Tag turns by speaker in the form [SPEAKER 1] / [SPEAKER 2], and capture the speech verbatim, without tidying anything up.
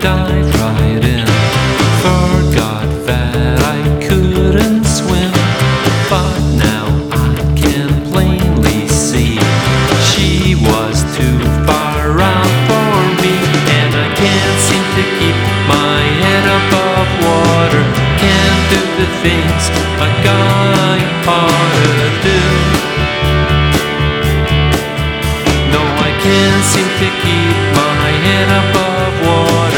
[SPEAKER 1] dived right in. Forgot that I couldn't swim, but now I can plainly see she was too far out for me, and I can't seem to keep my head above water. Can't do the things a guy ought